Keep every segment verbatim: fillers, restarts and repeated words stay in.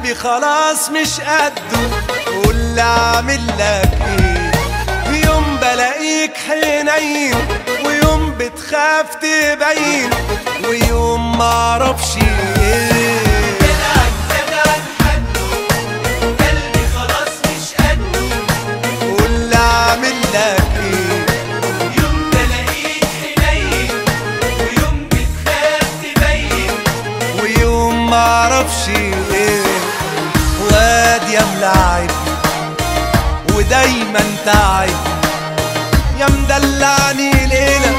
قلبي خلاص مش قده، قول اعمل لك ايه؟ يوم بلاقيك حنين ويوم بتخاف تبين ويوم معرفش ايه. دلعك زاد عن حده، قلبي خلاص مش قده، قول اعمل لك ايه؟ يوم بلاقيك حنين ويوم بتخاف تبين ويوم معرفش ايه. واد يا ملاعب ودايما تعب، يا مدلعني ليلة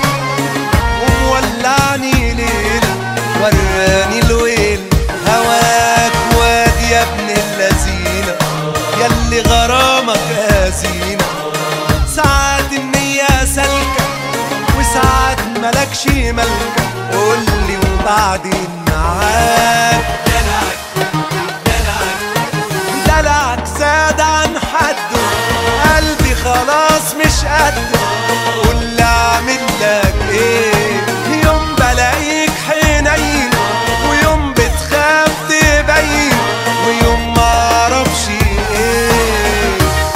ومولعني ليلة، وراني الويل هواك واد يا ابن اللذينة، ياللي غرامك هزينة. ساعات النية سالكة وساعات ملكش ملكة، قولي وبعدين معاك. دلعك دلعك دلعك زاد عن حده، قلبي خلاص مش قده، قول اعمل لك ايه؟ يوم بلاقيك حنين ويوم بتخاف تبين ويوم معرفش ايه.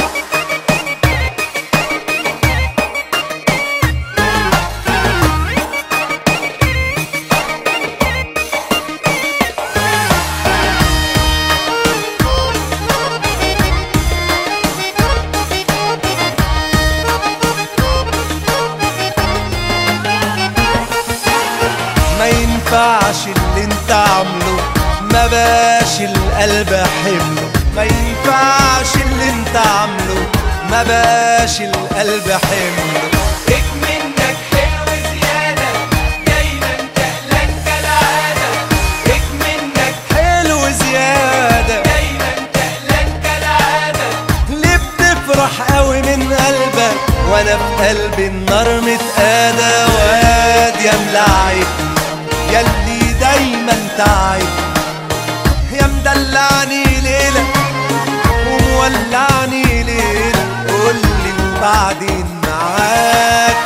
ما ينفعش اللي انت عامله، ما باش القلب حمله. ما ينفعش اللي انت عامله، ما باش القلب حمله. فيك منك حلو زيادة، دايما تقلق كالعادة. فيك منك حلو زيادة، دايما تقلق كالعادة. ليه بتفرح قوي من قلبك وانا في قلبي النار متقادة؟ واد يا ملاعب ياللي دايما تعب، يا مدلعني ليلة ومولعني ليلة، قولي وبعدين معاك.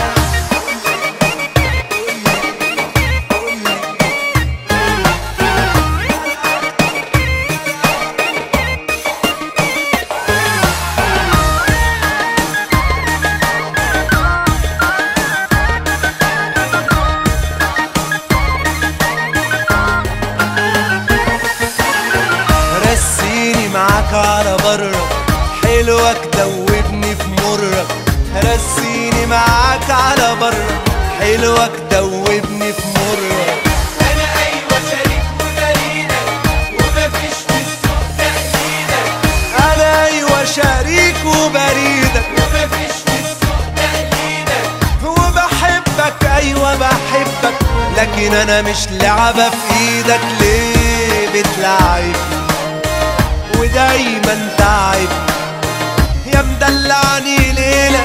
رسيني معاك على بره، حلوك دوبني في مرة. رسيني معاك على بره، حلوك دوبني في مرة. أنا أيوة شريك وبريدك، ومفيش في السوق تقليدك. أنا أيوة شريك وبريدك ومفيش في السوق تقليدك. وبحبك، أيوة بحبك، لكن أنا مش لعبة في إيدك. ليه بتلعبني ودايما تعب، يا مدلعني ليلة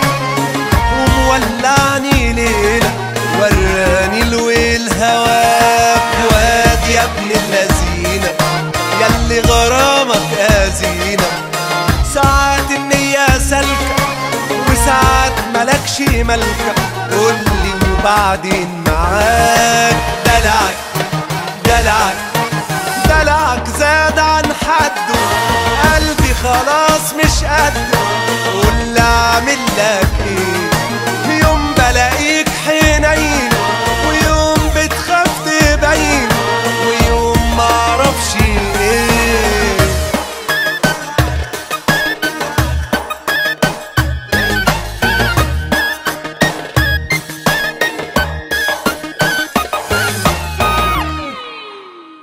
ومولعني ليلة، وراني الويل هواك واد يا ابن اللذينة، ياللي غرامك هزينة. ساعات النية سالكة وساعات ملكش ملكة، قولي وبعدين معاك. دلعك دلعك دلعك زاد عن حده، قلبي خلاص مش قده،